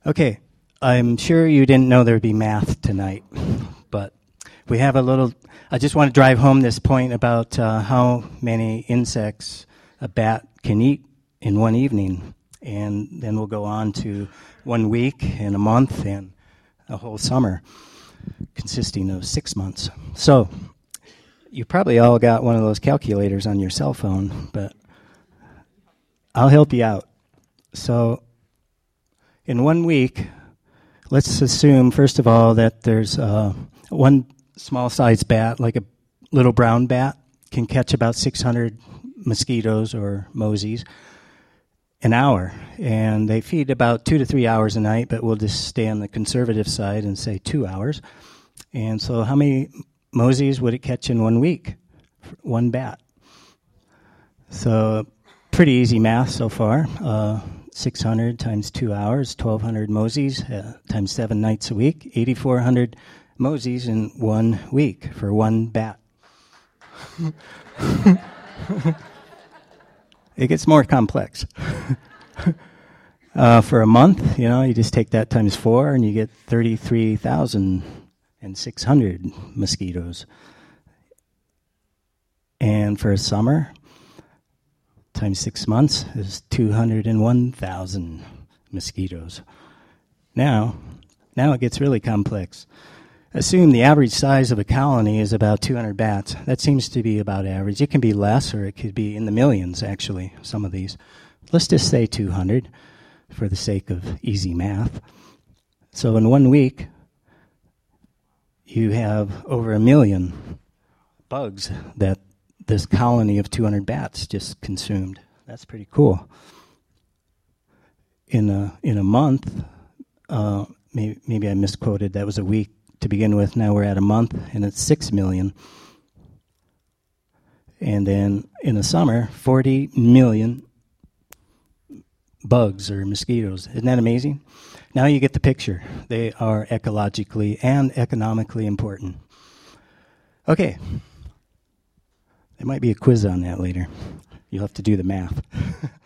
Okay, I'm sure you didn't know there'd be math tonight, but we have a little. I just want to drive home this point about how many insects a bat can eat in one evening, and then we'll go on to 1 week and a month and a whole summer, consisting of 6 months. So, you probably all got one of those calculators on your cell phone, but I'll help you out. So, in 1 week, let's assume, first of all, that there's one small-sized bat, like a little brown bat, can catch about 600 mosquitoes or mosies an hour. And they feed about 2 to 3 hours a night, but we'll just stay on the conservative side and say 2 hours. And so how many mosies would it catch in 1 week? One bat. So pretty easy math so far. 600 times 2 hours, 1,200 mosies times 7 nights a week, 8,400 mosies in 1 week for one bat. It gets more complex. For a month, you just take that times 4 and you get 33,600 mosquitoes. And for a summer, times 6 months is 201,000 mosquitoes. Now it gets really complex. Assume the average size of a colony is about 200 bats. That seems to be about average. It can be less, or it could be in the millions, actually, some of these. Let's just say 200 for the sake of easy math. So in 1 week, you have over 1 million bugs that this colony of 200 bats just consumed. That's pretty cool. In a month, maybe I misquoted. That was a week to begin with. Now we're at a month, and it's 6 million. And then in the summer, 40 million bugs or mosquitoes. Isn't that amazing? Now you get the picture. They are ecologically and economically important. Okay. There might be a quiz on that later. You'll have to do the math.